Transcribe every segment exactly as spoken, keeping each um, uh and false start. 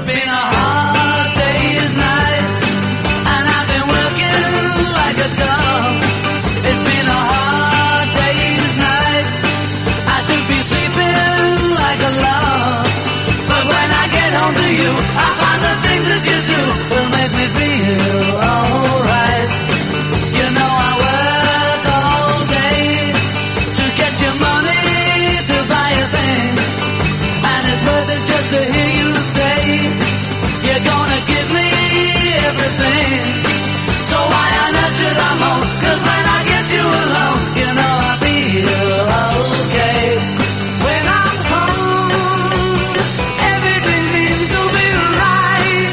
It's been a hard day's night, and I've been working like a dog. It's been a hard day's night, I should be sleeping like a log. But when I get home to you, I find the things that you do will make me feel alright. You know I work all day to get your money to buy a thing, and it's worth it just to hear you say you're gonna give me everything. So why on earth should I moan? 'Cause when I get you alone, you know I feel okay. When I'm home, everything seems to be right.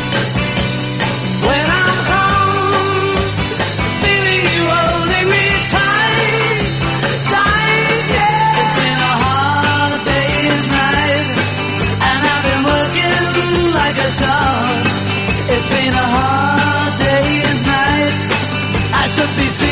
When I'm home, feeling you holding me tight, tight, yeah. It's been a hard day's night, and I've been working like a dog. It's been a hard day's night, I should be sleeping